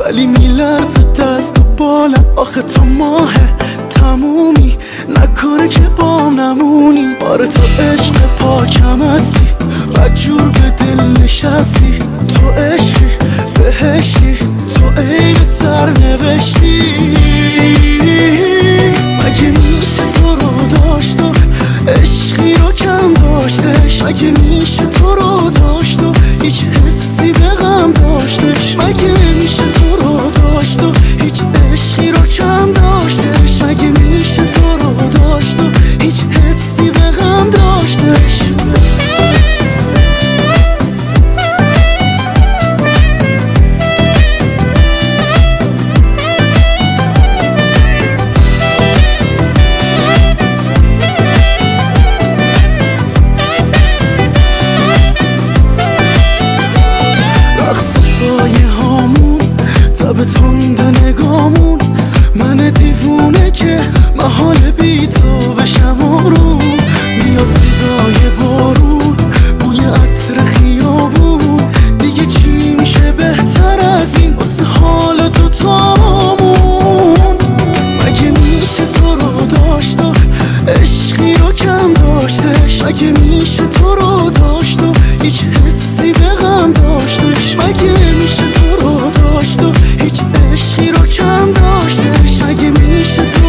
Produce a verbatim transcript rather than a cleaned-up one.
ولی میلرزه دست و بالم. آخه تو ماه تمومی، نکنه که با نمونی. آره تو عشق پاکم هستی، مجور به دل نشستی. تو عشقی بهشتی، تو عین سرنوشتی. مگه میشه تو رو داشت و عشقی رو کم داشتش؟ مگه میشه تو رو داشت و هیچ حسی به غم داشتش؟ مگه میشه تو رو داشت و هیچ عشقی رو کم داشتش؟ مگه میشه تو رو داشت و هیچ حسی به غم داشتش؟ به تند نگامون، من دیوونه که محال بی تو بشم آروم. میاد صدای بارون، بوی عطر خیابون. دیگه چی میشه بهتر از این واسه حال دوتامون؟ مگه میشه تو رو داشت و عشقی رو کم داشتش؟ مگه میشه تو رو داشت و هیچ حسی به غم داشتش؟ مگه میشه تو رو داشت و هیچ عشقی رو کم داشتش؟ مگه میشه تو